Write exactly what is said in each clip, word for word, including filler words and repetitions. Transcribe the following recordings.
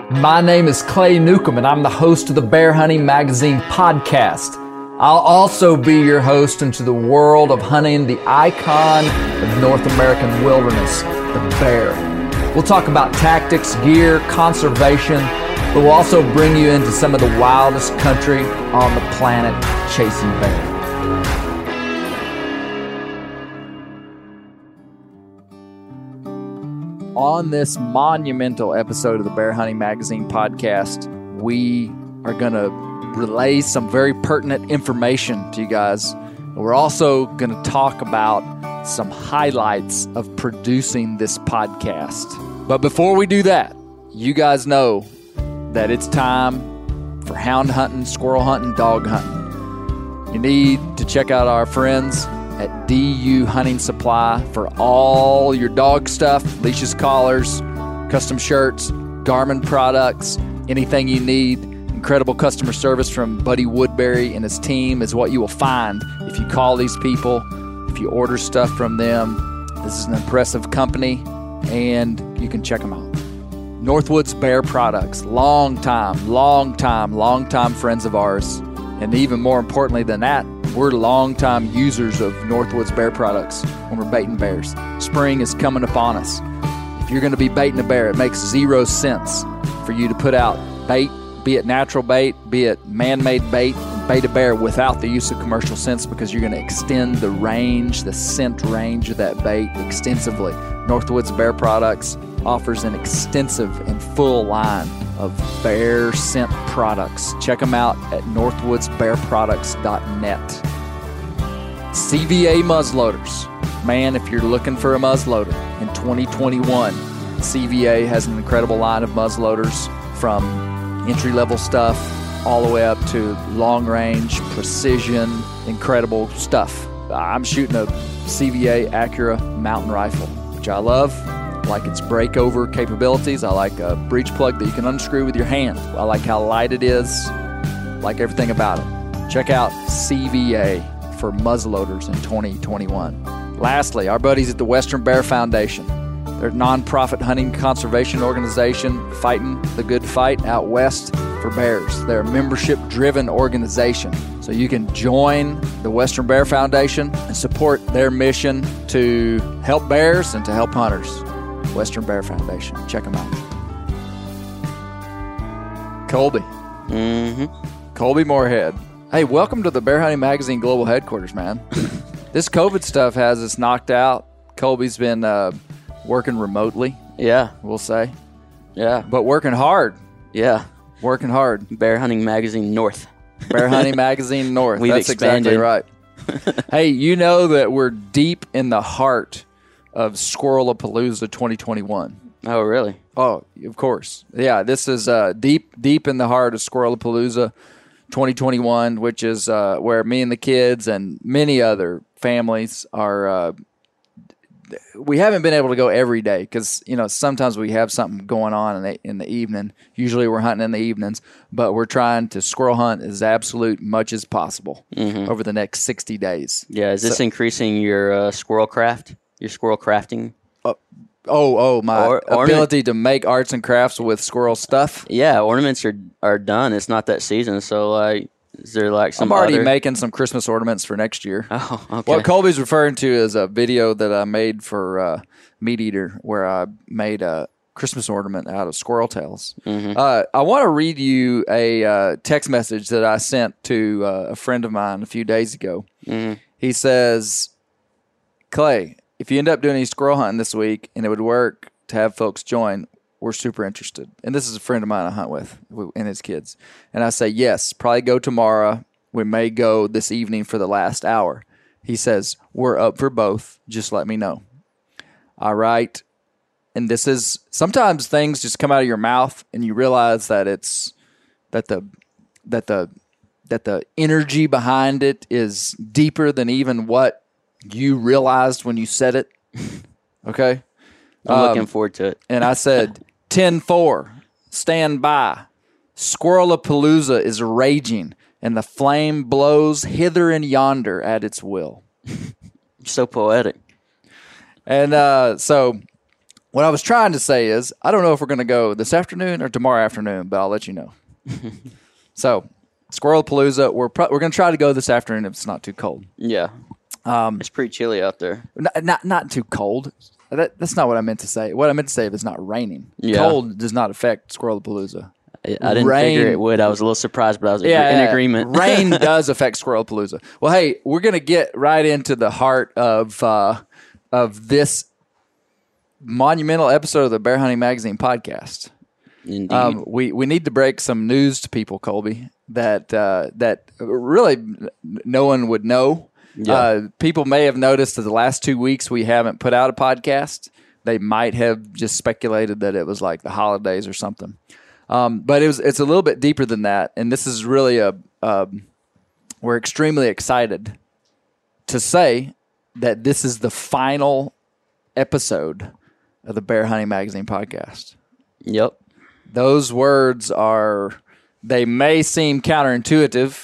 My name is Clay Newcomb, and I'm the host of the Bear Hunting Magazine podcast. I'll also be your host into the world of hunting the icon of North American wilderness, the bear. We'll talk about tactics, gear, conservation, but we'll also bring you into some of the wildest country on the planet chasing bear. On this monumental episode of the Bear Hunting Magazine podcast, we are going to relay some very pertinent information to you guys. We're also going to talk about some highlights of producing this podcast. But before we do that, you guys know that it's time for hound hunting, squirrel hunting, dog hunting. You need to check out our friends at D U Hunting Supply for all your dog stuff, leashes, collars, custom shirts, Garmin products, anything you need. Incredible customer service from Buddy Woodbury and his team is what you will find if you call these people, if you order stuff from them. This is an impressive company, and you can check them out. Northwoods Bear Products, long time, long time, long time friends of ours. And even more importantly than that, we're longtime users of Northwoods Bear Products when we're baiting bears. Spring is coming upon us. If you're going to be baiting a bear, it makes zero sense for you to put out bait, be it natural bait, be it man-made bait, and bait a bear without the use of commercial scents, because you're going to extend the range, the scent range of that bait extensively. Northwoods Bear Products offers an extensive and full line of bear scent products. Check them out at northwoods bear products dot net. C V A muzzleloaders. Man, if you're looking for a muzzleloader in twenty twenty-one, C V A has an incredible line of muzzleloaders, from entry-level stuff all the way up to long-range, precision, incredible stuff. I'm shooting a C V A Acura mountain rifle, which I love. I like its breakover capabilities. I like a breech plug that you can unscrew with your hand. I like how light it is. I like everything about it. Check out C V A for muzzleloaders in twenty twenty-one. Lastly, our buddies at the Western Bear Foundation. They're a nonprofit hunting conservation organization fighting the good fight out west for bears. They're a membership-driven organization. So you can join the Western Bear Foundation and support their mission to help bears and to help hunters. Western Bear Foundation. Check them out. Colby. Mm-hmm. Colby Moorhead. Hey, welcome to the Bear Hunting Magazine Global Headquarters, man. This COVID stuff has us knocked out. Colby's been uh, working remotely. Yeah. We'll say. Yeah. But working hard. Yeah. Working hard. Bear Hunting Magazine North. Bear Hunting Magazine North. We've That's expanded. Exactly right. Hey, you know that we're deep in the heart of Squirrelapalooza twenty twenty-one. Oh, really? Oh, of course. Yeah, this is uh, deep, deep in the heart of Squirrelapalooza twenty twenty-one, which is uh, where me and the kids and many other families are. Uh, we haven't been able to go every day because, you know, sometimes we have something going on in the, in the evening. Usually we're hunting in the evenings, but we're trying to squirrel hunt as absolute much as possible mm-hmm. over the next sixty days. Yeah, is this so, increasing your uh, squirrel craft, your squirrel crafting? Uh, oh, oh, my or, ability ornament. to make arts and crafts with squirrel stuff? Yeah, ornaments are are done. It's not that season, so like, is there like some I'm already other... making some Christmas ornaments for next year. Oh, okay. What Colby's referring to is a video that I made for uh, Meat Eater, where I made a Christmas ornament out of squirrel tails. Mm-hmm. Uh, I want to read you a uh, text message that I sent to uh, a friend of mine a few days ago. Mm-hmm. He says, Clay, if you end up doing any squirrel hunting this week and it would work to have folks join, we're super interested. And this is a friend of mine I hunt with and his kids. And I say, yes, probably go tomorrow. We may go this evening for the last hour. He says, we're up for both. Just let me know. All right. And this is, sometimes things just come out of your mouth and you realize that it's, that the, that the, that the energy behind it is deeper than even what you realized when you said it. Okay. I'm um, looking forward to it. And I said, ten four, stand by. Squirrelapalooza is raging, and the flame blows hither and yonder at its will. So poetic. And uh, so what I was trying to say is, I don't know if we're going to go this afternoon or tomorrow afternoon, but I'll let you know. So, Squirrelpalooza, we're pro- we're going to try to go this afternoon if it's not too cold. Yeah. Um, it's pretty chilly out there. Not not, not too cold. That, that's not what I meant to say. What I meant to say is it's not raining. Yeah. Cold does not affect Squirrelpalooza. I, I didn't Rain, figure it would. I was a little surprised, but I was yeah, in agreement. Rain does affect Squirrelpalooza. Well, hey, we're going to get right into the heart of uh, of this monumental episode of the Bear Hunting Magazine podcast. Indeed. Um, we, we need to break some news to people, Colby, that uh, that really no one would know. Yeah. Uh, people may have noticed that the last two weeks we haven't put out a podcast. They might have just speculated that it was like the holidays or something. Um, but it was it's a little bit deeper than that, and this is really a um, we're extremely excited to say that this is the final episode of the Bear Hunting Magazine podcast. Yep. Those words are, they may seem counterintuitive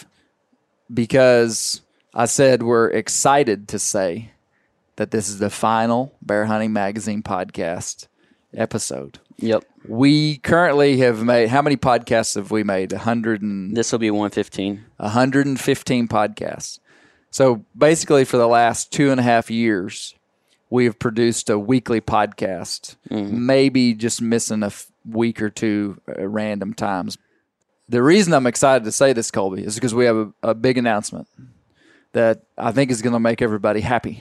because I said we're excited to say that this is the final Bear Hunting Magazine podcast episode. Yep. We currently have made, how many podcasts have we made? one hundred and, This will be one fifteen. one hundred fifteen podcasts. So basically for the last two and a half years, we have produced a weekly podcast, mm-hmm. maybe just missing a f- week or two at random times. The reason I'm excited to say this, Colby, is because we have a, a big announcement that I think is going to make everybody happy,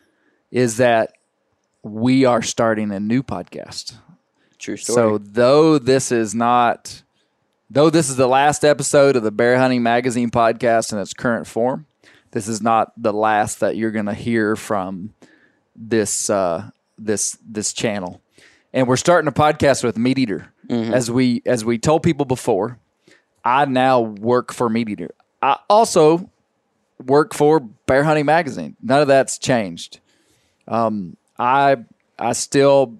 is that we are starting a new podcast. True story. So though this is not, though this is the last episode of the Bear Hunting Magazine podcast in its current form, this is not the last that you're going to hear from this uh, this this channel. And we're starting a podcast with Meat Eater. Mm-hmm. As we as we told people before, I now work for Meat Eater. I also work for Bear Hunting Magazine. None of that's changed. Um, I I still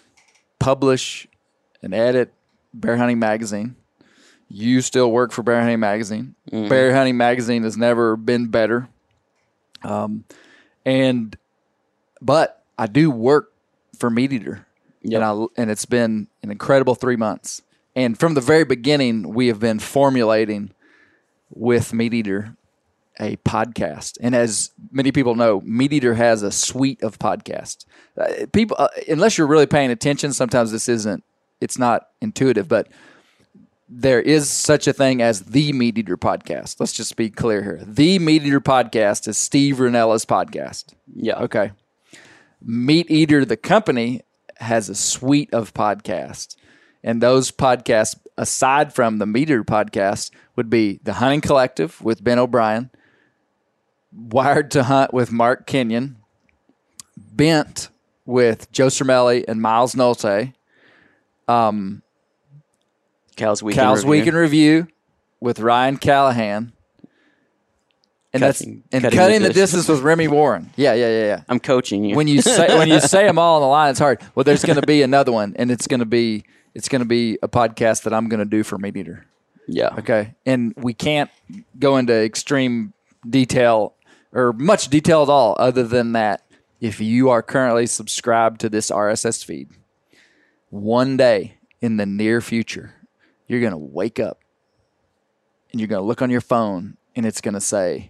publish and edit Bear Hunting Magazine. You still work for Bear Hunting Magazine. Mm-hmm. Bear Hunting Magazine has never been better. Um, and but I do work for Meat Eater. Yep. And, I, and it's been an incredible three months. And from the very beginning, we have been formulating with Meat Eater a podcast. And as many people know, Meat Eater has a suite of podcasts. Uh, people, uh, unless you're really paying attention, sometimes this isn't, it's not intuitive, but there is such a thing as the Meat Eater podcast. Let's just be clear here. The Meat Eater podcast is Steve Rinella's podcast. Yeah. Okay. Meat Eater, the company, has a suite of podcasts. And those podcasts, aside from the Meat Eater podcast, would be The Hunting Collective with Ben O'Brien, Wired to Hunt with Mark Kenyon, Bent with Joe Cermelli and Miles Nolte, um, Cal's Week Cal's in Week Review. in Review with Ryan Callahan. And Cutting- that's and cutting cutting, the the, distance. distance with Remy Warren. Yeah, yeah, yeah, yeah. I'm coaching you. When you say when you say them all on the line, it's hard. Well, there's going to be another one, and it's going to be it's going to be a podcast that I'm going to do for Meat Eater. Yeah. Okay, and we can't go into extreme detail or much detail at all, other than that. If you are currently subscribed to this R S S feed, one day in the near future, you're going to wake up and you're going to look on your phone, and it's going to say,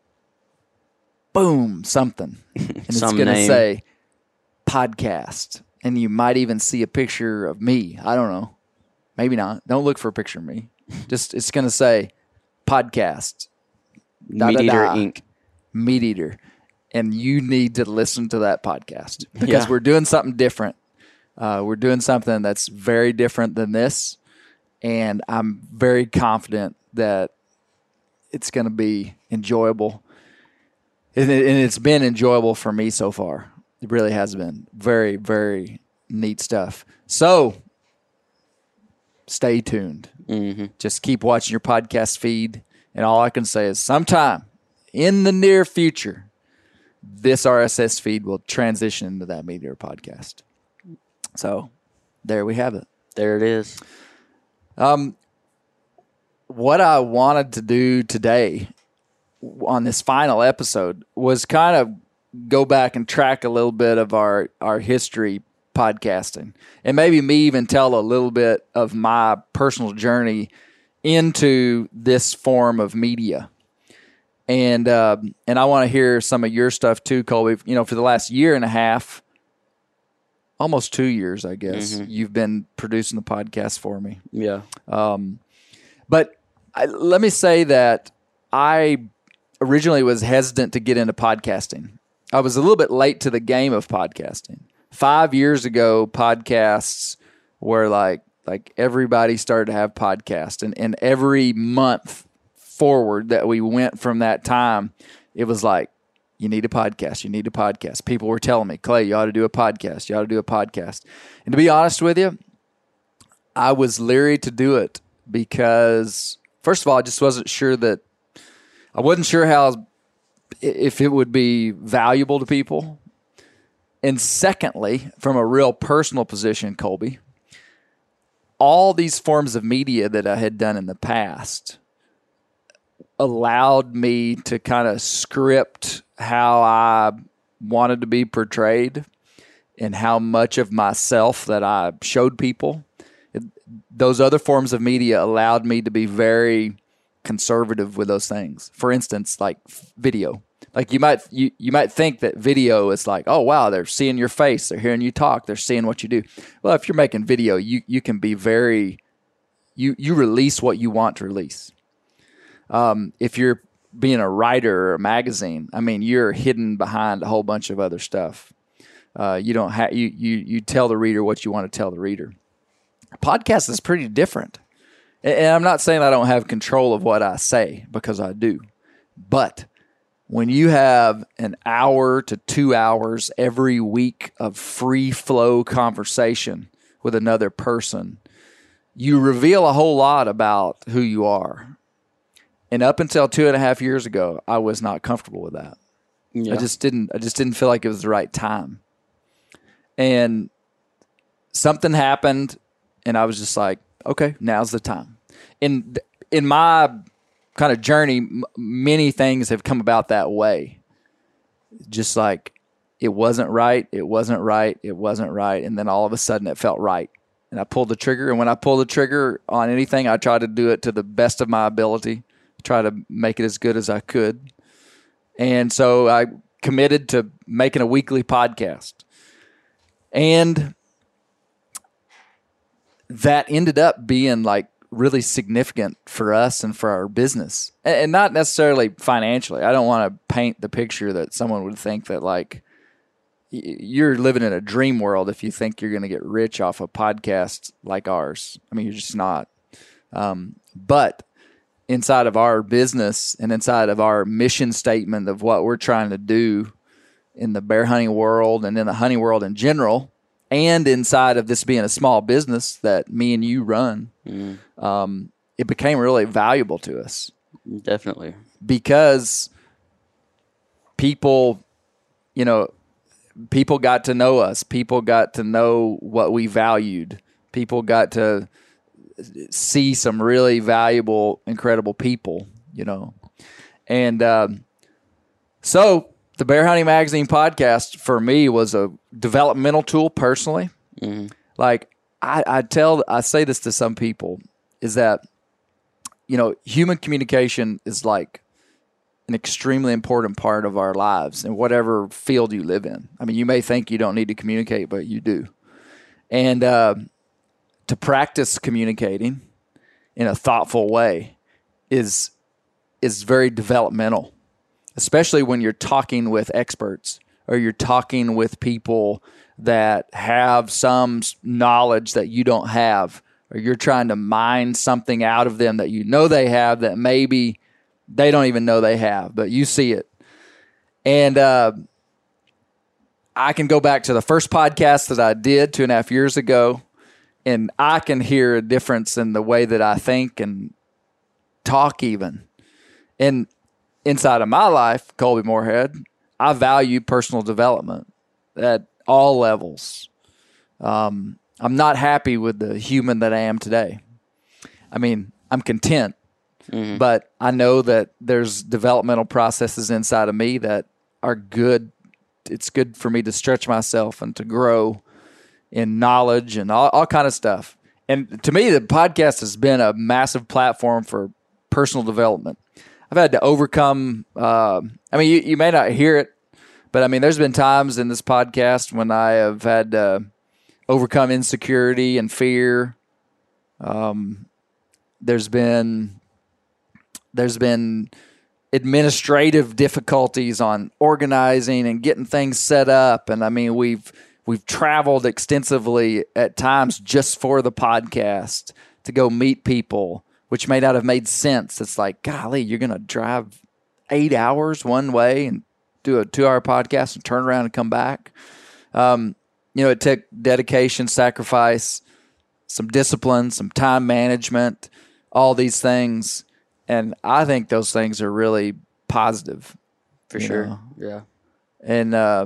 boom, something. And it's Some going to name. say podcast. And you might even see a picture of me. I don't know. Maybe not. Don't look for a picture of me. Just, it's going to say podcast. Da, Meat da, Eater da. Incorporated. Meat Eater. And you need to listen to that podcast because Yeah. we're doing something different. Uh, we're doing something that's very different than this. And I'm very confident that it's going to be enjoyable. And, it, and it's been enjoyable for me so far. It really has been. Very, very neat stuff. So, stay tuned. Mm-hmm. Just keep watching your podcast feed. And all I can say is sometime in the near future, this R S S feed will transition into that Meat Eater podcast. So, there we have it. There it is. Um, what I wanted to do today on this final episode was kind of go back and track a little bit of our, our history podcasting, and maybe me even tell a little bit of my personal journey into this form of media. And uh, and I want to hear some of your stuff too, Colby. You know, for the last year and a half, almost two years, I guess, mm-hmm. you've been producing the podcast for me. Yeah. Um, but I, let me say that I originally was hesitant to get into podcasting. I was a little bit late to the game of podcasting. Five years ago, podcasts were like like everybody started to have podcasts, and, and every month forward that we went from that time, it was like, you need a podcast, you need a podcast. People were telling me, Clay, you ought to do a podcast, you ought to do a podcast. And to be honest with you, I was leery to do it because, first of all, I just wasn't sure that, I wasn't sure how, if it would be valuable to people. And secondly, from a real personal position, Colby, all these forms of media that I had done in the past allowed me to kind of script how I wanted to be portrayed and how much of myself that I showed people. It, those other forms of media allowed me to be very conservative with those things. For instance, like video. Like you might you, you might think that video is like, oh wow, they're seeing your face, they're hearing you talk, they're seeing what you do. Well, if you're making video, you you can be very you you release what you want to release. Um, if you're being a writer or a magazine, I mean, you're hidden behind a whole bunch of other stuff. Uh, you don't have you you you tell the reader what you want to tell the reader. A podcast is pretty different, and, and I'm not saying I don't have control of what I say, because I do. But when you have an hour to two hours every week of free flow conversation with another person, you reveal a whole lot about who you are. And up until two and a half years ago, I was not comfortable with that. Yeah. I just didn't. I just didn't feel like it was the right time. And something happened, and I was just like, "Okay, now's the time." In in my kind of journey, m- many things have come about that way. Just like it wasn't right, it wasn't right, it wasn't right, and then all of a sudden, it felt right, and I pulled the trigger. And when I pull the trigger on anything, I try to do it to the best of my ability. Try to make it as good as I could. And so I committed to making a weekly podcast. And that ended up being like really significant for us and for our business. And not necessarily financially. I don't want to paint the picture that someone would think that like you're living in a dream world if you think you're going to get rich off a podcast like ours. I mean, you're just not. Um, but inside of our business and inside of our mission statement of what we're trying to do in the bear hunting world and in the hunting world in general, and inside of this being a small business that me and you run, mm. um, it became really valuable to us. Definitely. Because people, you know, people got to know us. People got to know what we valued. People got to see some really valuable, incredible people, you know. And um, so the Bear Hunting Magazine podcast for me was a developmental tool personally. Mm-hmm. Like I, I tell, I say this to some people is that, you know, human communication is like an extremely important part of our lives in whatever field you live in. I mean, you may think you don't need to communicate, but you do. And, uh, to practice communicating in a thoughtful way is is very developmental, especially when you're talking with experts or you're talking with people that have some knowledge that you don't have, or you're trying to mine something out of them that you know they have that maybe they don't even know they have, but you see it. And uh, I can go back to the first podcast that I did two and a half years ago, and I can hear a difference in the way that I think and talk even. And inside of my life, Colby Moorhead, I value personal development at all levels. Um, I'm not happy with the human that I am today. I mean, I'm content, mm-hmm. but I know that there's developmental processes inside of me that are good. It's good for me to stretch myself and to grow in knowledge and all, all kind of stuff. And to me, the podcast has been a massive platform for personal development. I've had to overcome, uh, I mean, you, you may not hear it, but I mean, there's been times in this podcast when I have had to overcome insecurity and fear. Um, there's been, there's been administrative difficulties on organizing and getting things set up. And I mean, we've, we've traveled extensively at times just for the podcast to go meet people, which may not have made sense. It's like, golly, you're going to drive eight hours one way and do a two-hour podcast and turn around and come back. Um, you know, it took dedication, sacrifice, some discipline, some time management, all these things. And I think those things are really positive. For sure, know? Yeah. And uh,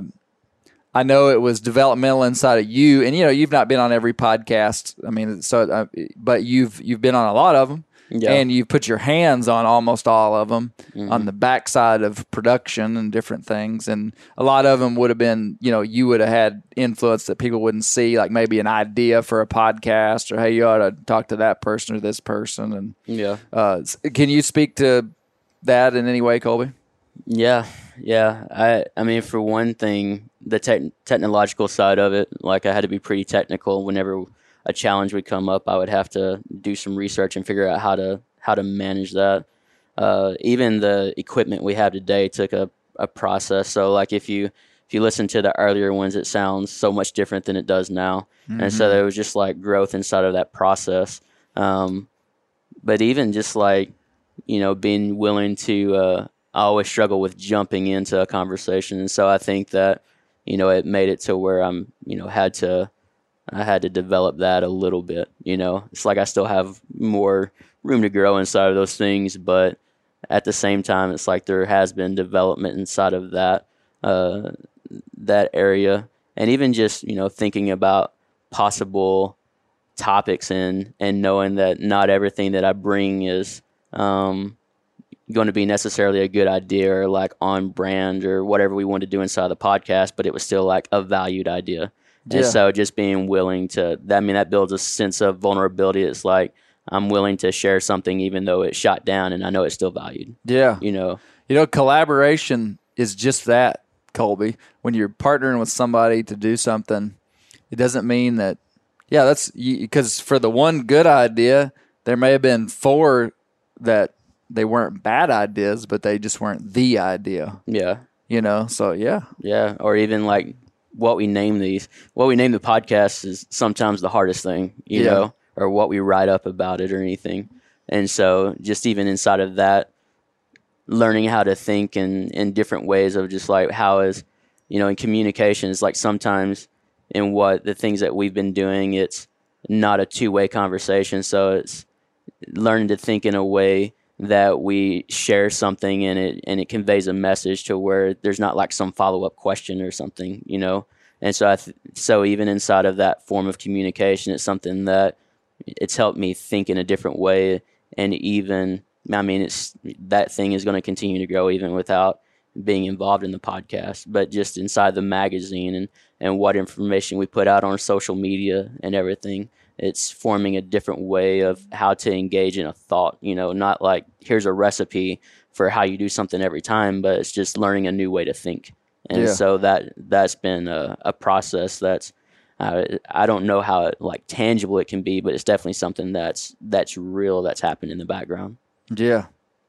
I know it was developmental inside of you. And, you know, you've not been on every podcast. I mean, so, uh, but you've you've been on a lot of them. Yeah. And you put your hands on almost all of them mm-hmm. on the backside of production and different things. And a lot of them would have been, you know, you would have had influence that people wouldn't see, like maybe an idea for a podcast or, hey, you ought to talk to that person or this person. And yeah. Uh, can you speak to that in any way, Colby? Yeah. Yeah. I, I mean, for one thing, the te- technological side of it, like I had to be pretty technical whenever a challenge would come up. I would have to do some research and figure out how to how to manage that. Uh, even the equipment we have today took a, a process. So like if you if you listen to the earlier ones, it sounds so much different than it does now. Mm-hmm. And so there was just like growth inside of that process. Um, but even just like, you know, being willing to, uh, I always struggle with jumping into a conversation. And so I think that, you know, it made it to where I'm, you know, had to, I had to develop that a little bit, you know. It's like I still have more room to grow inside of those things, but at the same time, it's like there has been development inside of that uh, that area. And even just, you know, thinking about possible topics and, and knowing that not everything that I bring is um, going to be necessarily a good idea or like on brand or whatever we want to do inside the podcast, but it was still like a valued idea. Yeah. And so just being willing to, I mean, that builds a sense of vulnerability. It's like I'm willing to share something even though it's shot down and I know it's still valued. Yeah. You know, you know, collaboration is just that, Colby. When you're partnering with somebody to do something, it doesn't mean that, yeah, that's because for the one good idea, there may have been four that they weren't bad ideas, but they just weren't the idea. Yeah. You know, so yeah. Yeah. Or even like, what we name these, what we name the podcast is sometimes the hardest thing, you yeah. know, or what we write up about it or anything. And so just even inside of that, learning how to think in, in different ways of just like how is, you know, in communications, like sometimes in what the things that we've been doing, it's not a two-way conversation. So it's learning to think in a way that we share something and it and it conveys a message to where there's not like some follow-up question or something, you know. And so I th- so even inside of that form of communication, it's something that it's helped me think in a different way. And even, I mean, it's that thing is going to continue to grow even without being involved in the podcast, but just inside the magazine and, and what information we put out on social media and everything. It's forming a different way of how to engage in a thought, you know, not like here's a recipe for how you do something every time, but it's just learning a new way to think. And yeah. so that, that's been a, a process that's, uh, I don't know how it, like tangible it can be, but it's definitely something that's, that's real, that's happened in the background. Yeah.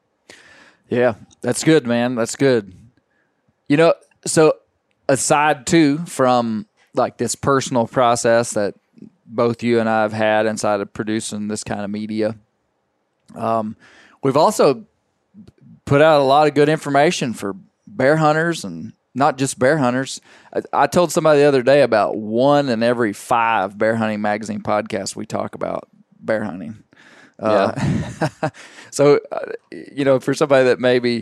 Yeah. That's good, man. That's good. You know, so aside too from like this personal process that both you and I have had inside of producing this kind of media. Um, we've also put out a lot of good information for bear hunters and not just bear hunters. I, I told somebody the other day about one in every five Bear Hunting Magazine podcasts we talk about bear hunting. Uh, yeah. So, uh, you know, for somebody that maybe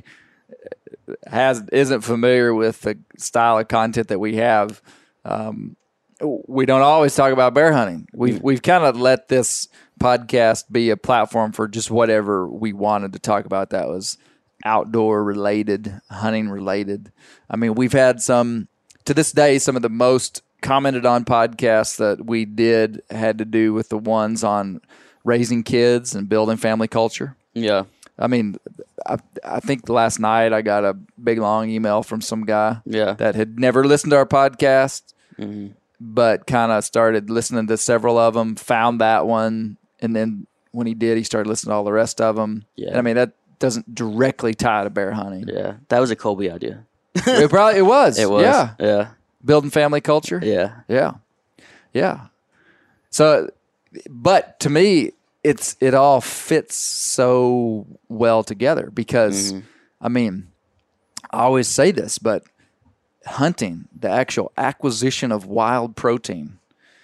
has isn't familiar with the style of content that we have, um, we don't always talk about bear hunting. We've we've kind of let this podcast be a platform for just whatever we wanted to talk about that was outdoor related, hunting related. I mean, we've had some, to this day, some of the most commented on podcasts that we did had to do with the ones on raising kids and building family culture. Yeah. I mean, I, I think last night I got a big long email from some guy yeah. that had never listened to our podcast, mm-hmm. but kind of started listening to several of them, found that one, and then when he did, he started listening to all the rest of them. Yeah. And I mean, that doesn't directly tie to bear hunting. Yeah. That was a Colby idea. It probably it was. It was. Yeah. Yeah. Building family culture. Yeah. Yeah. Yeah. So, but to me, it's it all fits so well together because, mm-hmm. I mean, I always say this, but hunting, the actual acquisition of wild protein,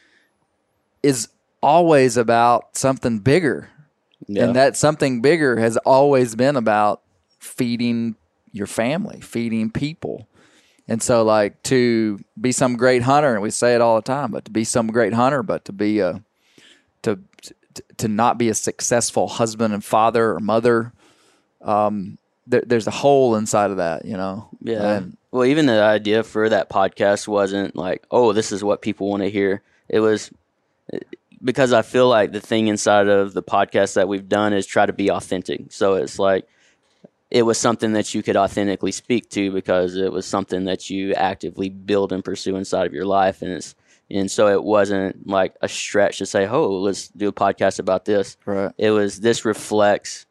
is always about something bigger. Yeah. And that something bigger has always been about feeding your family, feeding people. And so, like, to be some great hunter, and we say it all the time, but to be some great hunter, but to be a, to to not be a successful husband and father or mother, um, there, there's a hole inside of that, you know? Yeah. And, well, even the idea for that podcast wasn't like, oh, this is what people want to hear. It was because I feel like the thing inside of the podcast that we've done is try to be authentic. So it's like, it was something that you could authentically speak to because it was something that you actively build and pursue inside of your life. And it's, and so it wasn't like a stretch to say, oh, let's do a podcast about this. Right. It was, this reflects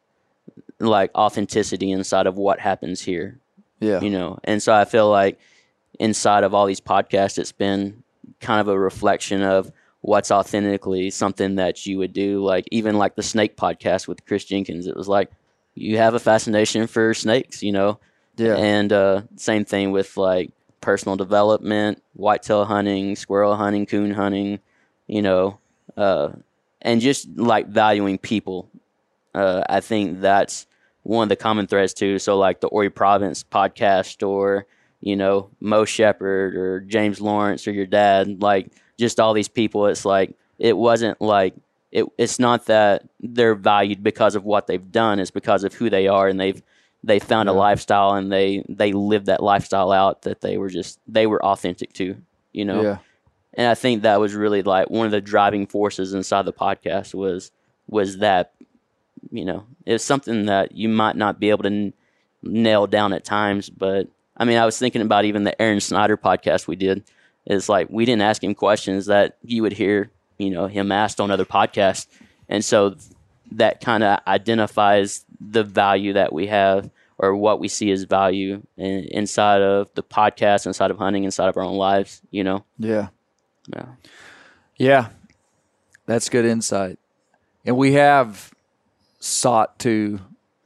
like authenticity inside of what happens here. Yeah. You know, and so I feel like inside of all these podcasts, it's been kind of a reflection of what's authentically something that you would do. Like even like the snake podcast with Chris Jenkins, it was like, you have a fascination for snakes, you know? Yeah. And uh, same thing with like personal development, whitetail hunting, squirrel hunting, coon hunting, you know, uh, and just like valuing people. Uh, I think that's one of the common threads too. So like the Ori Province podcast or, you know, Mo Shepherd or James Lawrence or your dad, like just all these people, it's like, it wasn't like, It, it's not that they're valued because of what they've done. It's because of who they are, and they've they found yeah. a lifestyle, and they they lived that lifestyle out that they were just they were authentic to, you know. Yeah. And I think that was really like one of the driving forces inside the podcast was was that, you know, it's something that you might not be able to n- nail down at times, but I mean, I was thinking about even the Aaron Snyder podcast we did. It's like we didn't ask him questions that you would hear, you know, him asked on other podcasts. And so that kind of identifies the value that we have or what we see as value in, inside of the podcast, inside of hunting, inside of our own lives, you know? Yeah. Yeah. Yeah. That's good insight. And we have sought to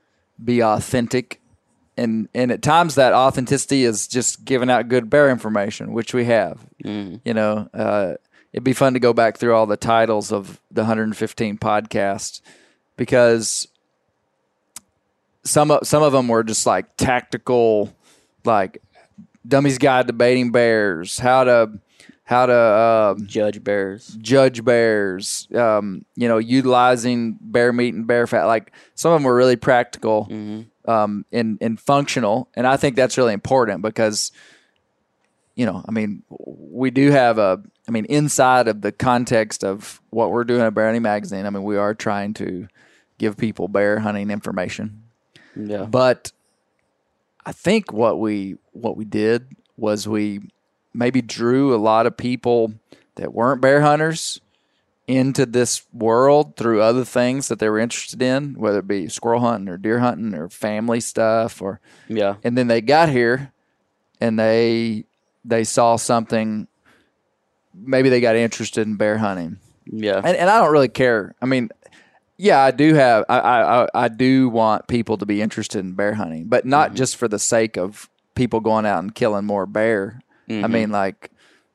be authentic. And, and at times that authenticity is just giving out good bear information, which we have. Mm. You know, uh, it'd be fun to go back through all the titles of the one hundred fifteen podcasts because some of, some of them were just like tactical, like Dummy's Guide to Baiting Bears, how to how to uh, judge bears, judge bears, um, you know, utilizing bear meat and bear fat. Like some of them were really practical mm-hmm. um, and, and functional, and I think that's really important because, you know, I mean, we do have a. I mean, inside of the context of what we're doing at Bear Hunting Magazine, I mean, we are trying to give people bear hunting information. Yeah. But I think what we what we did was we maybe drew a lot of people that weren't bear hunters into this world through other things that they were interested in, whether it be squirrel hunting or deer hunting or family stuff, or yeah. And then they got here and they they saw something. Maybe they got interested in bear hunting. Yeah. And, and I don't really care. I mean, yeah, I do have, I, I, I do want people to be interested in bear hunting, but not mm-hmm. just for the sake of people going out and killing more bear. Mm-hmm. I mean, like,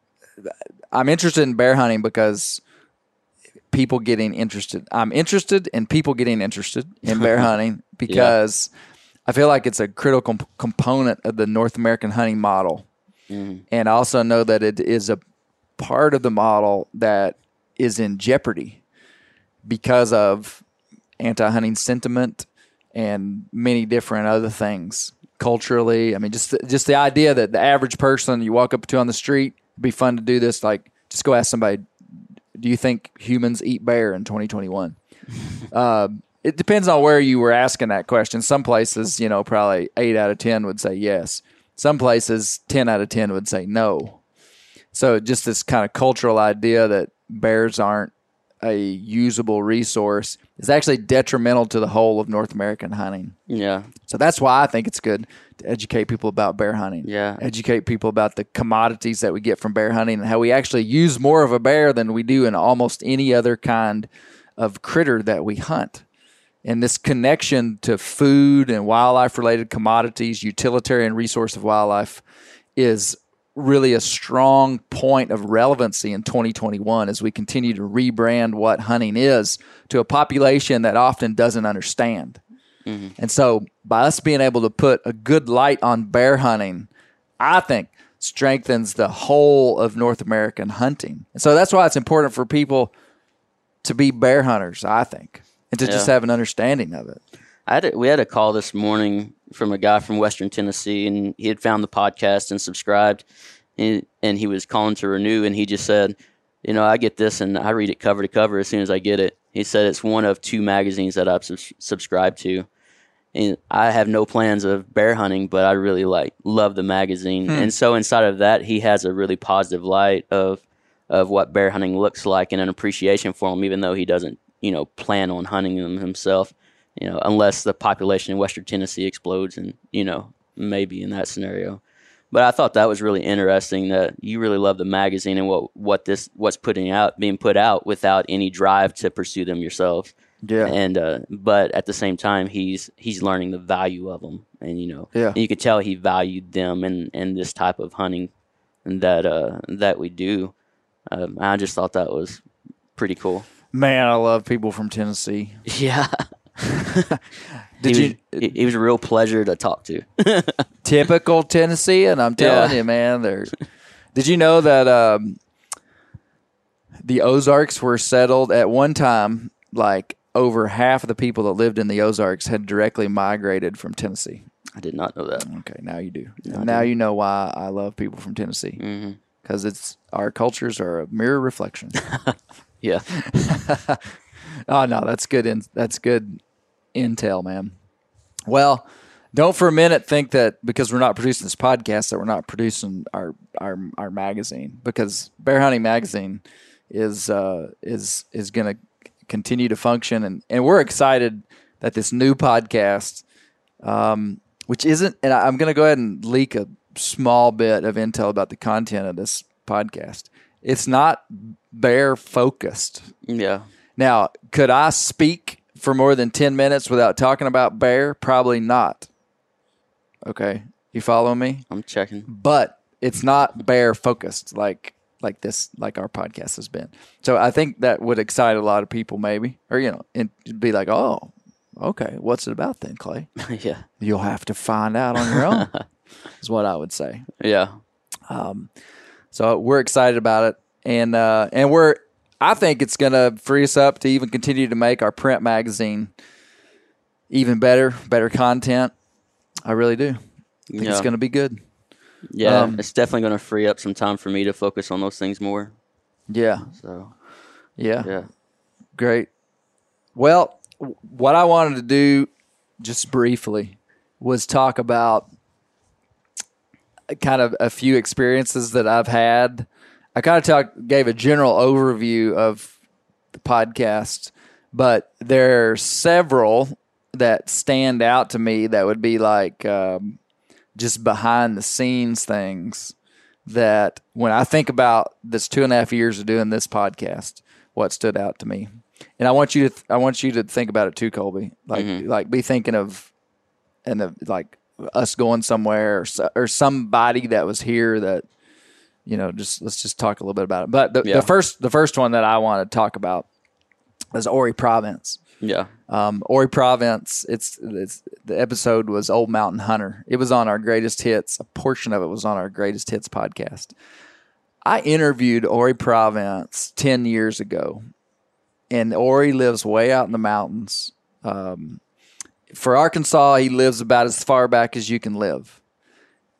I'm interested in bear hunting because people getting interested. I'm interested in people getting interested in bear hunting because yeah. I feel like it's a critical comp- component of the North American hunting model. Mm-hmm. And I also know that it is a part of the model that is in jeopardy because of anti-hunting sentiment and many different other things culturally. I mean, just just the idea that the average person you walk up to on the street, It'd be fun to do this. Like, just go ask somebody, do you think humans eat bear in twenty twenty-one? uh, it depends on where you were asking that question. Some places, you know, probably eight out of ten would say yes. Some places, ten out of ten would say no. So just this kind of cultural idea that bears aren't a usable resource is actually detrimental to the whole of North American hunting. Yeah. So that's why I think it's good to educate people about bear hunting. Yeah. Educate people about the commodities that we get from bear hunting and how we actually use more of a bear than we do in almost any other kind of critter that we hunt. And this connection to food and wildlife-related commodities, utilitarian resource of wildlife, is really a strong point of relevancy in twenty twenty-one as we continue to rebrand what hunting is to a population that often doesn't understand. Mm-hmm. And so by us being able to put a good light on bear hunting, I think strengthens the whole of North American hunting. And so that's why it's important for people to be bear hunters, I think, and to yeah. just have an understanding of it. I had a, we had a call this morning from a guy from Western Tennessee, and he had found the podcast and subscribed, and, and he was calling to renew, and he just said, you know, I get this, and I read it cover to cover as soon as I get it. He said it's one of two magazines that I've sub- subscribed to. And I have no plans of bear hunting, but I really like love the magazine. Hmm. And so inside of that, he has a really positive light of of what bear hunting looks like and an appreciation for them, even though he doesn't, you know, plan on hunting them himself, you know, unless the population in Western Tennessee explodes and, you know, maybe in that scenario. But I thought that was really interesting that you really love the magazine and what, what this what's putting out being put out without any drive to pursue them yourself. Yeah. And uh, but at the same time, he's he's learning the value of them, and you know, yeah. and you could tell he valued them and, and this type of hunting that uh, that we do. Um, I just thought that was pretty cool. Man, I love people from Tennessee. Yeah. Did he you? Was, he was a real pleasure to talk to. Typical Tennessean, I'm telling yeah. you, man. They're, did you know that um, the Ozarks were settled at one time? Like over half of the people that lived in the Ozarks had directly migrated from Tennessee. I did not know that. Okay, now you do. And now you know why I love people from Tennessee. Mm-hmm. Because it's our cultures are a mirror reflection. Yeah. Oh no, that's good. In, that's good intel, man. Well, don't for a minute think that because we're not producing this podcast that we're not producing our our, our magazine. Because Bear Hunting Magazine is uh, is is going to continue to function, and, and we're excited that this new podcast, um, which isn't, and I'm going to go ahead and leak a small bit of intel about the content of this podcast. It's not bear focused. Yeah. Now, could I speak for more than ten minutes without talking about bear? Probably not. Okay. You follow me? I'm checking. But it's not bear focused like like this, like our podcast has been. So I think that would excite a lot of people maybe, or, you know, and be like, oh, okay, what's it about then, Clay? Yeah. You'll have to find out on your own. Is what I would say. Yeah. Um, so we're excited about it, and uh, and we're. I think it's going to free us up to even continue to make our print magazine even better, better content. I really do. I think yeah. it's going to be good. Yeah, um, it's definitely going to free up some time for me to focus on those things more. Yeah. So. Yeah. Yeah. Great. Well, what I wanted to do, just briefly, was talk about kind of a few experiences that I've had. I kind of talk, gave a general overview of the podcast, but there are several that stand out to me that would be like um, just behind the scenes things that when I think about this two and a half years of doing this podcast, what stood out to me. And I want you to, th- I want you to think about it too, Colby. Like, mm-hmm. like be thinking of, and the, like us going somewhere or, or somebody that was here that, you know, just let's just talk a little bit about it. But the, yeah. the first, the first one that I want to talk about is Ouray Province. Yeah. Um, Ouray Province. It's, it's the episode was Old Mountain Hunter. It was on our Greatest Hits. A portion of it was on our Greatest Hits podcast. I interviewed Ouray Province ten years ago, and Ouray lives way out in the mountains. Um, for Arkansas, he lives about as far back as you can live.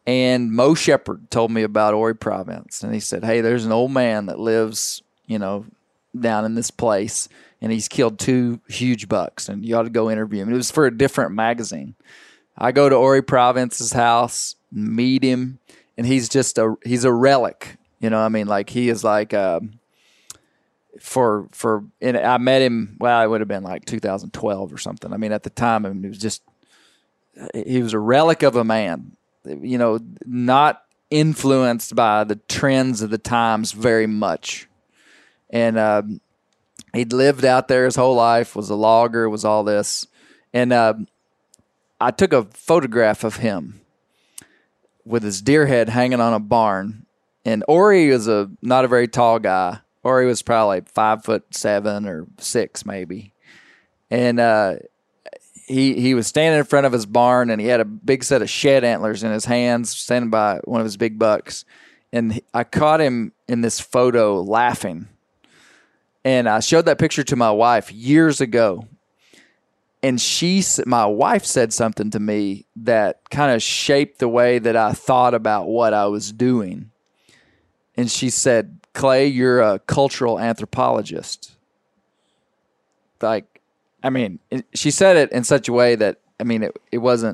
And Mo Shepherd told me about Horry Province, and he said, hey, there's an old man that lives, you know, down in this place, and he's killed two huge bucks, and you ought to go interview him. It was for a different magazine. I go to Horry Province's house, meet him, and he's just a he's a relic. You know, I mean, like he is like uh, for for. And I met him. Well, it would have been like two thousand twelve or something. I mean, at the time, I mean, he was just he was a relic of a man. You know, not influenced by the trends of the times very much, and uh, he'd lived out there his whole life. Was a logger. Was all this, and. Uh, I took a photograph of him with his deer head hanging on a barn. And Horry was a not a very tall guy. Horry was probably five foot seven or six maybe. And uh, he he was standing in front of his barn, and he had a big set of shed antlers in his hands, standing by one of his big bucks. And he, I caught him in this photo laughing. And I showed that picture to my wife years ago. And she, my wife said something to me that kind of shaped the way that I thought about what I was doing. And she said, Clay, you're a cultural anthropologist. Like, I mean, it, she said it in such a way that, I mean, it, it wasn't,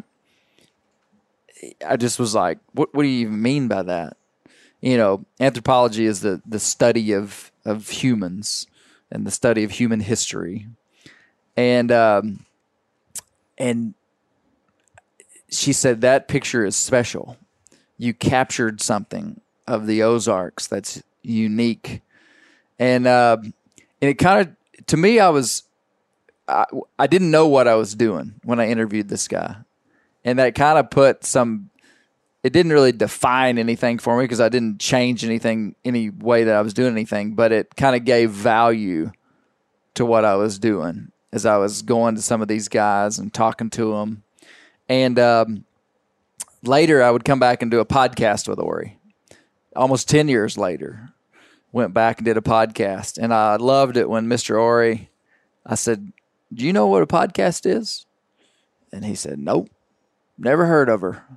I just was like, what, what do you even mean by that? You know, anthropology is the, the study of, of humans and the study of human history. And, um, And she said, that picture is special. You captured something of the Ozarks that's unique. And, uh, and it kind of, to me, I was, I, I didn't know what I was doing when I interviewed this guy. And that kind of put some, it didn't really define anything for me because I didn't change anything, any way that I was doing anything, but it kind of gave value to what I was doing as I was going to some of these guys and talking to them. And um, later I would come back and do a podcast with Horry. Almost ten years later, went back and did a podcast. And I loved it when Mister Horry, I said, do you know what a podcast is? And he said, nope, never heard of her.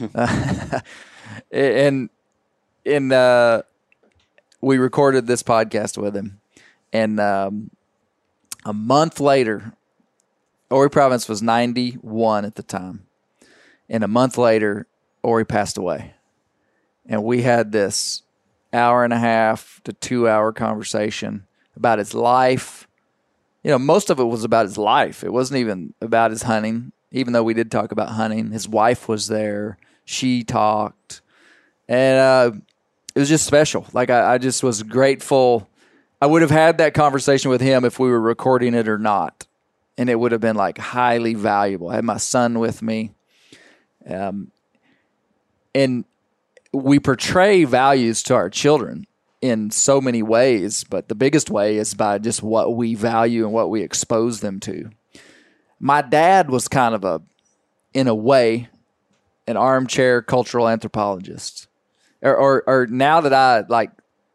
and and uh, we recorded this podcast with him. And um, a month later, Horry Province was ninety-one at the time. And a month later, Horry passed away. And we had this hour and a half to two hour conversation about his life. You know, most of it was about his life. It wasn't even about his hunting, even though we did talk about hunting. His wife was there. She talked. And uh, it was just special. Like, I, I just was grateful. I would have had that conversation with him if we were recording it or not. And it would have been, like, highly valuable. I had my son with me. Um, and we portray values to our children in so many ways, but the biggest way is by just what we value and what we expose them to. My dad was kind of a, in a way, an armchair cultural anthropologist. Or, or, or now that I, like,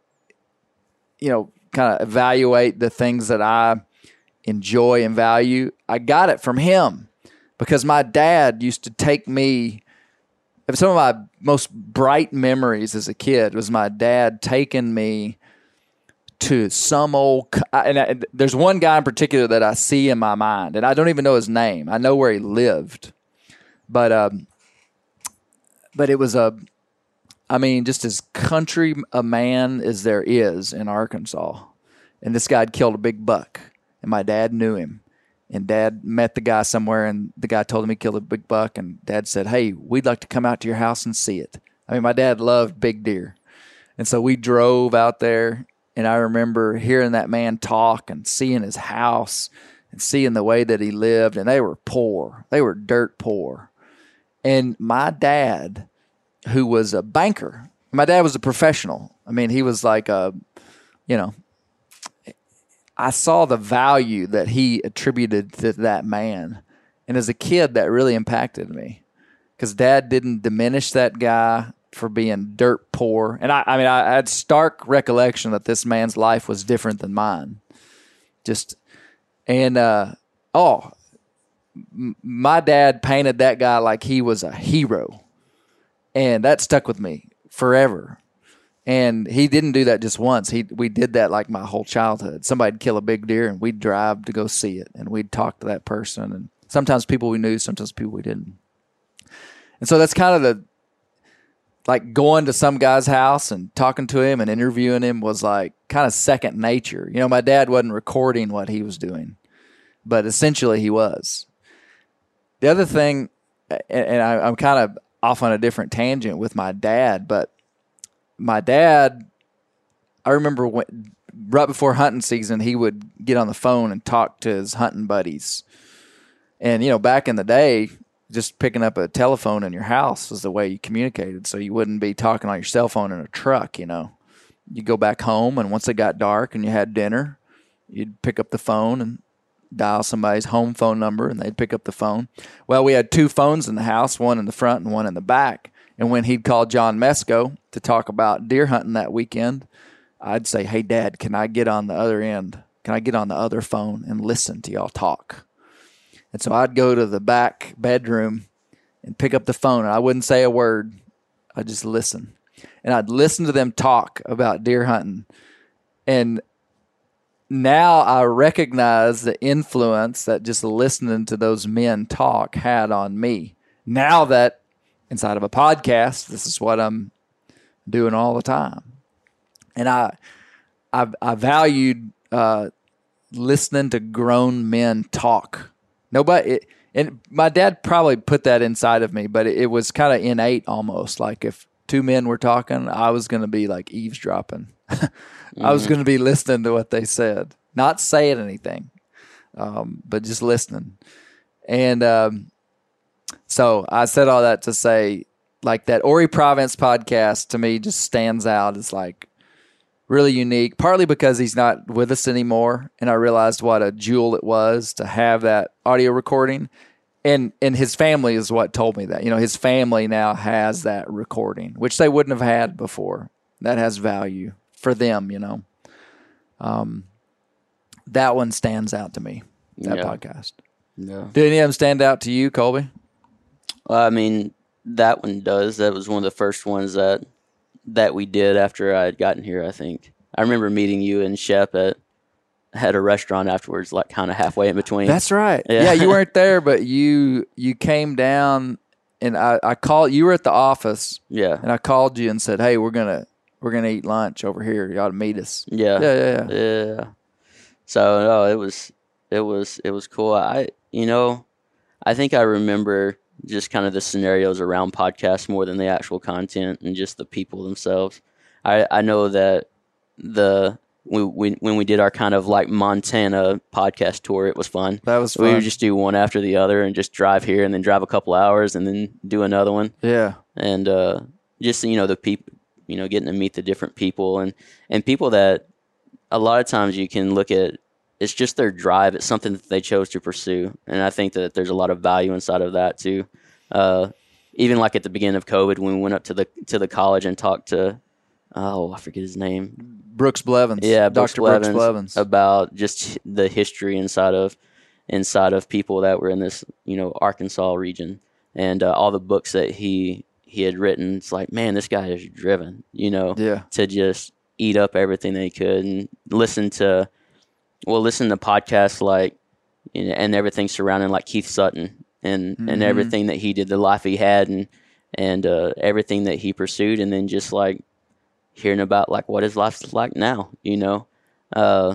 you know, kind of evaluate the things that I enjoy and value, I got it from him because my dad used to take me. Some of my most bright memories as a kid was my dad taking me to some old, and I, there's one guy in particular that I see in my mind, and I don't even know his name. I know where he lived, but um, but it was a, I mean, just as country a man as there is in Arkansas, and this guy had killed a big buck, and my dad knew him. And Dad met the guy somewhere, and the guy told him he killed a big buck, and Dad said, hey, we'd like to come out to your house and see it. I mean, my dad loved big deer. And so we drove out there, and I remember hearing that man talk and seeing his house and seeing the way that he lived, and they were poor. They were dirt poor. And my dad, who was a banker, my dad was a professional. I mean, he was like a, you know, I saw the value that he attributed to that man. And as a kid, that really impacted me because Dad didn't diminish that guy for being dirt poor. And I, I mean, I had stark recollection that this man's life was different than mine. Just, and, uh, oh, m- my dad painted that guy like he was a hero. And that stuck with me forever. And he didn't do that just once. He we did that like my whole childhood. Somebody'd kill a big deer, and we'd drive to go see it, and we'd talk to that person. And sometimes people we knew, sometimes people we didn't. And so that's kind of the, like going to some guy's house and talking to him and interviewing him was like kind of second nature. You know, my dad wasn't recording what he was doing, but essentially he was. The other thing, and I, I'm kind of off on a different tangent with my dad, but my dad, I remember when, right before hunting season, he would get on the phone and talk to his hunting buddies. And, you know, back in the day, just picking up a telephone in your house was the way you communicated. So you wouldn't be talking on your cell phone in a truck, you know. You go back home, and once it got dark and you had dinner, you'd pick up the phone and dial somebody's home phone number, and they'd pick up the phone. Well, we had two phones in the house, one in the front and one in the back. And when he'd call John Mesco to talk about deer hunting that weekend, I'd say, hey, Dad, can I get on the other end? Can I get on the other phone and listen to y'all talk? And so I'd go to the back bedroom and pick up the phone, and I wouldn't say a word. I'd just listen. And I'd listen to them talk about deer hunting. And now I recognize the influence that just listening to those men talk had on me. Now that inside of a podcast, this is what I'm doing all the time. And I I, I valued uh, listening to grown men talk. Nobody, it, and my dad probably put that inside of me, but it, it was kind of innate almost. Like if two men were talking, I was going to be like eavesdropping. mm-hmm. I was going to be listening to what they said, not saying anything, um, but just listening. And um, so I said all that to say, like that Ori Province podcast to me just stands out as like really unique, partly because he's not with us anymore, and I realized what a jewel it was to have that audio recording. And and his family is what told me that. You know, his family now has that recording, which they wouldn't have had before. That has value for them, you know. Um, that one stands out to me, that yeah. podcast. Yeah. Did any of them stand out to you, Colby? Well, I mean, that one does. That was one of the first ones that that we did after I had gotten here, I think. I remember meeting you and Shep at at a restaurant afterwards, like kind of halfway in between. That's right. Yeah, yeah you weren't there, but you you came down, and I, I called. You were at the office. Yeah. And I called you and said, "Hey, we're gonna we're gonna eat lunch over here. You ought to meet us." Yeah. Yeah, yeah, yeah. Yeah. So no, it was it was it was cool. I you know, I think I remember just kind of the scenarios around podcasts more than the actual content and just the people themselves. I, I know that the we, we, when we did our kind of like Montana podcast tour, it was fun. That was fun. We would just do one after the other and just drive here and then drive a couple hours and then do another one. Yeah. And uh, just, you know, the people, you know, getting to meet the different people and, and people that a lot of times you can look at, it's just their drive. It's something that they chose to pursue. And I think that there's a lot of value inside of that too. Uh, even like at the beginning of COVID, when we went up to the to the college and talked to, oh, I forget his name. Brooks Blevins. Yeah, Brooks Doctor Blevins, Brooks Blevins. About just the history inside of inside of people that were in this, you know, Arkansas region. And uh, all the books that he he had written. It's like, man, this guy is driven, you know, yeah. to just eat up everything that he could and listen to, well, listen to podcasts like, you know, and everything surrounding like Keith Sutton and, mm-hmm. and everything that he did, the life he had and, and uh, everything that he pursued. And then just like hearing about like what his life's like now, you know, uh,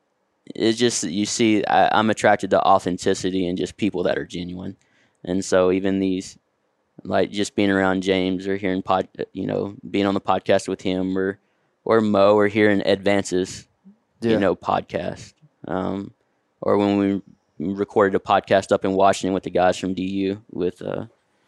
it's just, you see, I, I'm attracted to authenticity and just people that are genuine. And so even these, like just being around James or hearing pod, you know, being on the podcast with him or, or Mo or hearing Advances, yeah. you know, podcast. Um, or when we recorded a podcast up in Washington with the guys from D U with, uh,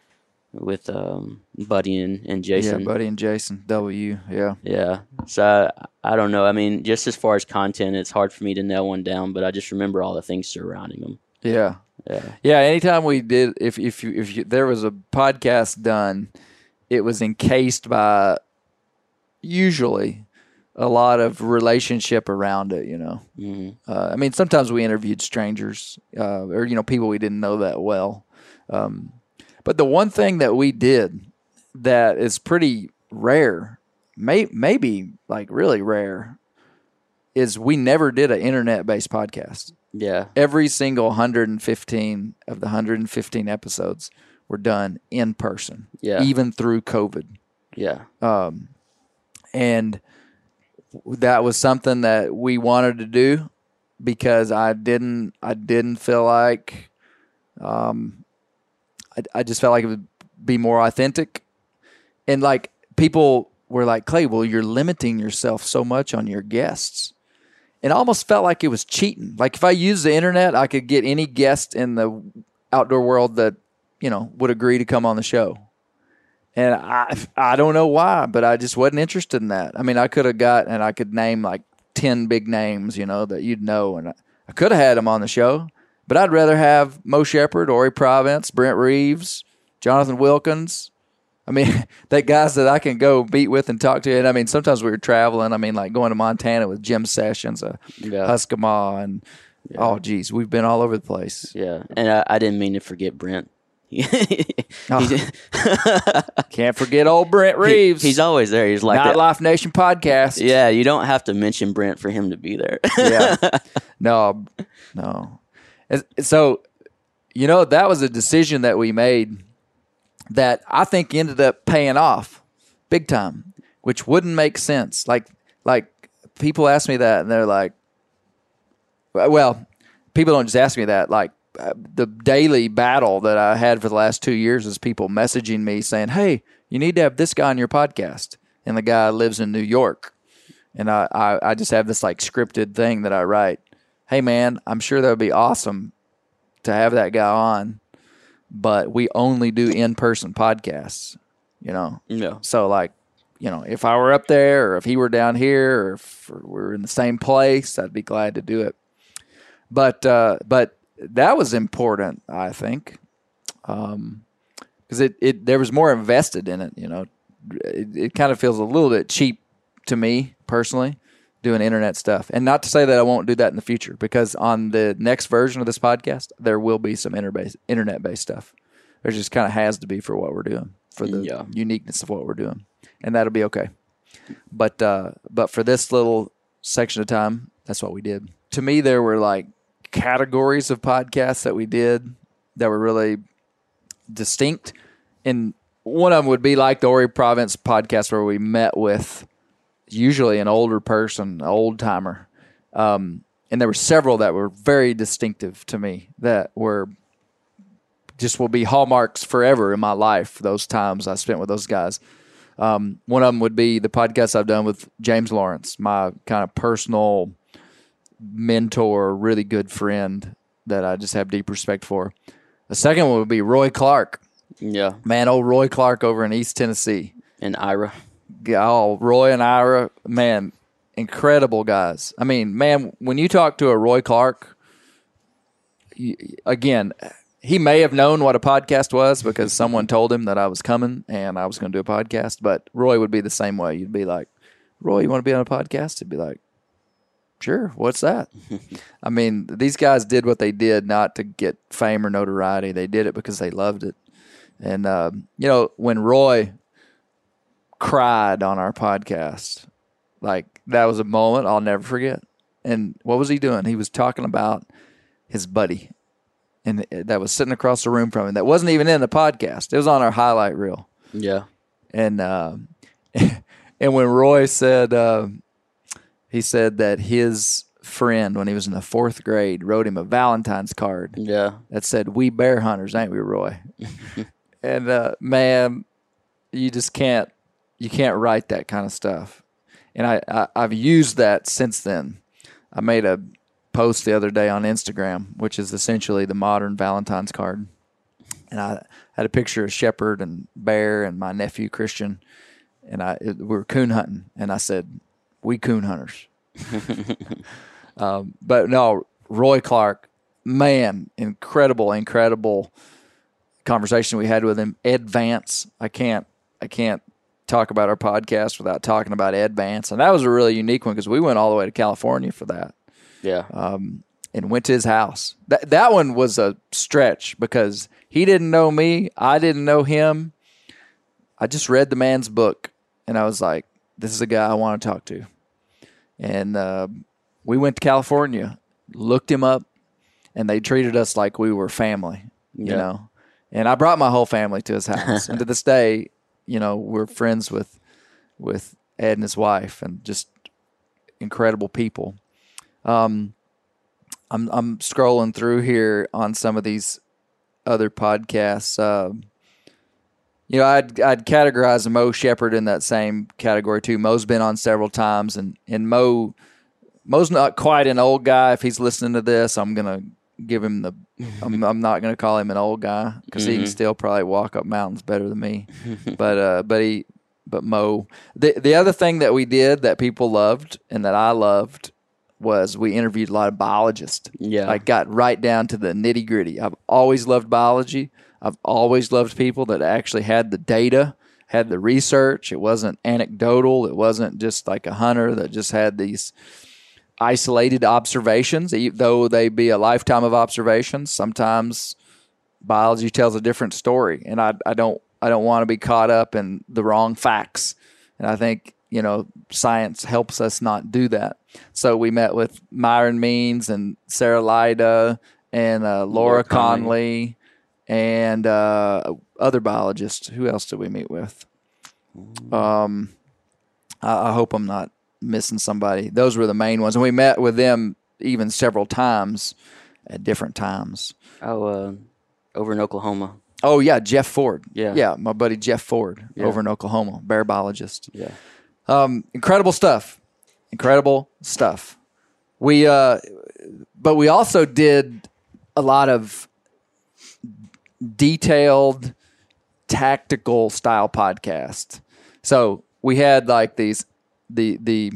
with, um, Buddy and, and Jason. Yeah, Buddy and Jason, W, yeah. Yeah. So I, I don't know. I mean, just as far as content, it's hard for me to nail one down, but I just remember all the things surrounding them. Yeah. Yeah. Yeah. Anytime we did, if if you, if you, there was a podcast done, it was encased by usually a lot of relationship around it. You know, mm-hmm. uh, I mean, sometimes we interviewed strangers uh, or you know people we didn't know that well. Um, but the one thing that we did that is pretty rare, may, maybe like really rare, is we never did an internet-based podcast. Yeah. Every single one hundred fifteen of the one hundred fifteen episodes were done in person, Yeah. even through COVID. Yeah. Um, and that was something that we wanted to do because I didn't, I didn't feel like, um, I, I just felt like it would be more authentic. And like people were like, Clay, well, you're limiting yourself so much on your guests. It almost felt like it was cheating. Like if I used the internet, I could get any guest in the outdoor world that, you know, would agree to come on the show. And I I don't know why, but I just wasn't interested in that. I mean, I could have got, and I could name like ten big names, you know, that you'd know. And I, I could have had them on the show, but I'd rather have Mo Shepherd, Ori Province, Brent Reeves, Jonathan Wilkins. I mean, that guys that I can go meet with and talk to. And I mean, sometimes we were traveling. I mean, like going to Montana with Jim Sessions, uh, Yeah. Huskamaw, and Yeah. oh, geez, we've been all over the place. Yeah. And I, I didn't mean to forget Brent. Oh. Can't forget old Brent Reeves. He, he's always there. He's like Not that. Life Nation podcast. Yeah, you don't have to mention Brent for him to be there. Yeah. No, no. And so, you know, that was a decision that we made that I think ended up paying off big time, which wouldn't make sense. Like, like people ask me that and they're like, well, people don't just ask me that. Like uh, the daily battle that I had for the last two years is people messaging me saying, hey, you need to have this guy on your podcast. And the guy lives in New York. And I, I, I just have this like scripted thing that I write. Hey, man, I'm sure that would be awesome to have that guy on, but we only do in-person podcasts, you know? Yeah. So, like, you know, if I were up there or if he were down here or if we're in the same place, I'd be glad to do it. But uh, but that was important, I think, because um, it, it there was more invested in it, you know. It, it kind of feels a little bit cheap to me personally, doing internet stuff. And not to say that I won't do that in the future, because on the next version of this podcast, there will be some inter- internet-based stuff. There just kind of has to be for what we're doing, for the Yeah. uniqueness of what we're doing. And that'll be okay. But uh, but for this little section of time, that's what we did. To me, there were like categories of podcasts that we did that were really distinct. And one of them would be like the Ori Province podcast, where we met with usually an older person, an old timer. Um, and there were several that were very distinctive to me that were just will be hallmarks forever in my life, those times I spent with those guys. Um, one of them would be the podcast I've done with James Lawrence, my kind of personal mentor, really good friend that I just have deep respect for. The second one would be Roy Clark. Yeah. Man, old Roy Clark over in East Tennessee. And Ira. Oh, Roy and Ira, man, incredible guys. I mean, man, when you talk to a Roy Clark, you, again, he may have known what a podcast was because someone told him that I was coming and I was going to do a podcast, but Roy would be the same way. You'd be like, Roy, you want to be on a podcast? He'd be like, sure, what's that? I mean, these guys did what they did not to get fame or notoriety. They did it because they loved it. And, uh, you know, when Roy cried on our podcast, like that was a moment I'll never forget. And what was he doing? He was talking about his buddy, and that was sitting across the room from him. That wasn't even in the podcast. It was on our highlight reel. Yeah. And uh, and when Roy said, uh, he said that his friend, when he was in the fourth grade, wrote him a Valentine's card Yeah. that said, "We bear hunters, ain't we, Roy?" And uh, man, you just can't you can't write that kind of stuff. And I, I I've used that since then. I made a post the other day on Instagram, which is essentially the modern Valentine's card. And I had a picture of Shepherd and Bear and my nephew Christian, and I it, we were coon hunting, and I said, "We coon hunters." um, but no, Roy Clark, man, incredible, incredible conversation we had with him. Ed Vance, I can't, I can't talk about our podcast without talking about Ed Vance, and that was a really unique one because we went all the way to California for that. Yeah. Um, and went to his house. That that one was a stretch because he didn't know me. I didn't know him. I just read the man's book, and I was like, this is a guy I want to talk to. And uh, we went to California, looked him up, and they treated us like we were family, you Yeah. know. And I brought my whole family to his house. And to this day, you know, we're friends with with Ed and his wife, and just incredible people. Um, I'm I'm scrolling through here on some of these other podcasts. Uh, you know, I'd I'd categorize Mo Shepherd in that same category too. Mo's been on several times, and and Mo Mo's not quite an old guy. If he's listening to this, I'm gonna give him the. I'm, I'm not gonna call him an old guy because he can still probably walk up mountains better than me. but uh, but he, but Mo. The the other thing that we did that people loved and that I loved was we interviewed a lot of biologists. Yeah. Like got right down to the nitty gritty. I've always loved biology. I've always loved people that actually had the data, had the research. It wasn't anecdotal. It wasn't just like a hunter that just had these isolated observations, though they be a lifetime of observations. Sometimes biology tells a different story, and I, I don't I don't want to be caught up in the wrong facts. And I think, you know, science helps us not do that. So we met with Myron Means and Sarah Lida and uh, Laura, Laura Conley. Conley and uh, other biologists. Who else did we meet with? Um, I, I hope I'm not missing somebody. Those were the main ones. And we met with them even several times at different times. Oh, uh, over in Oklahoma. Oh, yeah, Jeff Ford. Yeah. Yeah, my buddy Jeff Ford Yeah. over in Oklahoma, bear biologist. Yeah. Um, incredible stuff. Incredible stuff. We, uh, but we also did a lot of detailed, tactical style podcasts. So we had like these, the the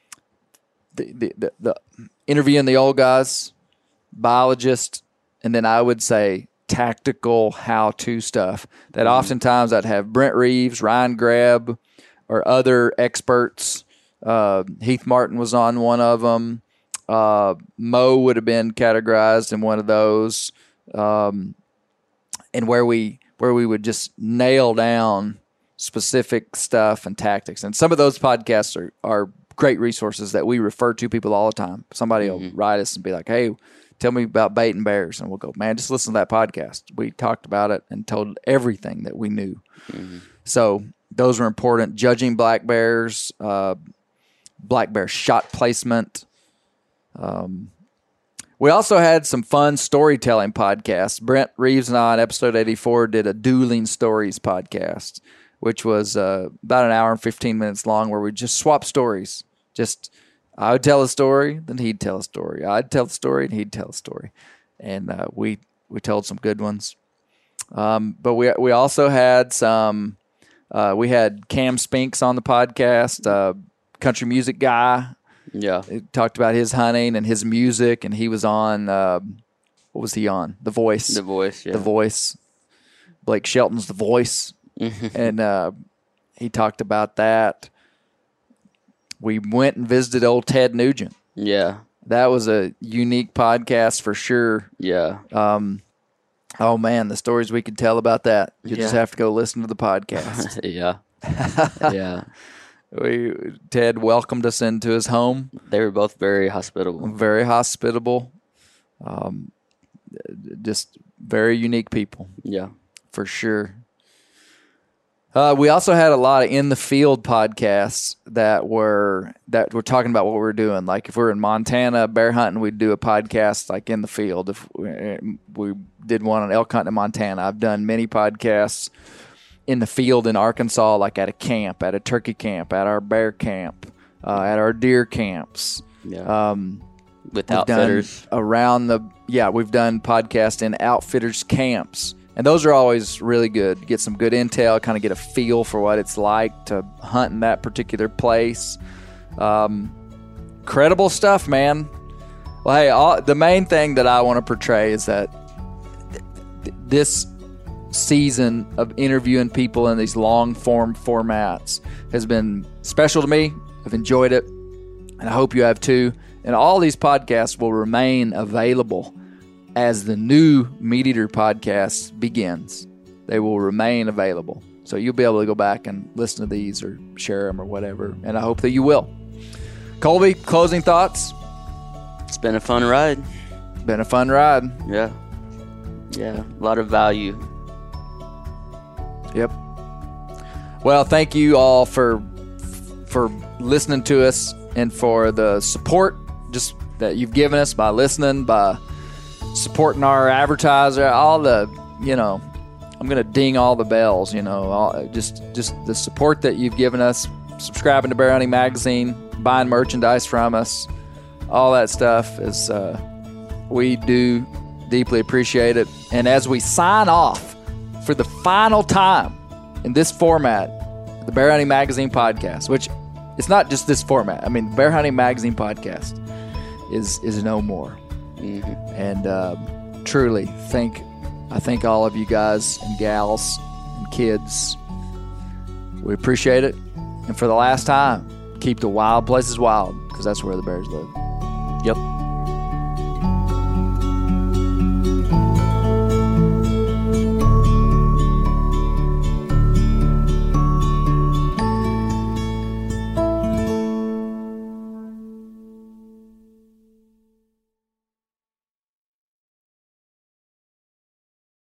the the, the, the interviewing the old guys, biologists, and then I would say tactical how-to stuff. That Mm-hmm. oftentimes I'd have Brent Reeves, Ryan Grebb, or other experts. Uh, Heath Martin was on one of them. Uh, Mo would have been categorized in one of those, um, and where we where we would just nail down specific stuff and tactics. And some of those podcasts are, are great resources that we refer to people all the time. Somebody Mm-hmm. will write us and be like, "Hey, tell me about baiting bears," and we'll go, "Man, just listen to that podcast. We talked about it and told everything that we knew." Mm-hmm. So those were important. Judging black bears, uh, black bear shot placement. Um, we also had some fun storytelling podcasts. Brent Reeves and I on episode eighty-four did a dueling stories podcast, which was uh, about an hour and fifteen minutes long, where we just swap stories. Just I would tell a story, then he'd tell a story. I'd tell a story, and he'd tell a story. And uh, we we told some good ones. Um, but we we also had some. Uh, we had Cam Spinks on the podcast, uh, country music guy. Yeah. He talked about his hunting and his music, and he was on. Uh, what was he on? The Voice. The Voice. Yeah. The Voice. Blake Shelton's The Voice, and uh, he talked about that. We went and visited old Ted Nugent. Yeah. That was a unique podcast for sure. Yeah. Um, oh man, the stories we could tell about that. You just Yeah. have to go listen to the podcast. yeah. yeah. we Ted welcomed us into his home. They were both very hospitable. Very hospitable. Um, just very unique people. Yeah. For sure. Uh, we also had a lot of in the field podcasts that were that were talking about what we were doing. Like if we were in Montana bear hunting, we'd do a podcast like in the field. If we, we did one on elk hunting in Montana, I've done many podcasts in the field in Arkansas, like at a camp, at a turkey camp, at our bear camp, uh, at our deer camps. Yeah. Um, With we've outfitters. done around the yeah, we've done podcasts in outfitters camps. And those are always really good. Get some good intel, kind of get a feel for what it's like to hunt in that particular place. Um, credible stuff, man. Well, hey, all, the main thing that I want to portray is that th- th- this season of interviewing people in these long-form formats has been special to me. I've enjoyed it, and I hope you have too. And all these podcasts will remain available as the new Meat Eater podcast begins. They will remain available. So you'll be able to go back and listen to these or share them or whatever. And I hope that you will. Colby, closing thoughts? It's been a fun ride. Been a fun ride. Yeah. Yeah. A lot of value. Yep. Well, thank you all for for listening to us and for the support just that you've given us by listening, by supporting our advertiser, all the, you know, I'm going to ding all the bells, you know, all, just just the support that you've given us, subscribing to Bear Hunting Magazine, buying merchandise from us, all that stuff is, uh, we do deeply appreciate it. And as we sign off for the final time in this format, the Bear Hunting Magazine podcast, which it's not just this format. I mean, the Bear Hunting Magazine podcast is is no more. Mm-hmm. And uh, truly, thank I thank all of you guys and gals and kids. We appreciate it. And for the last time, keep the wild places wild, because that's where the bears live. Yep.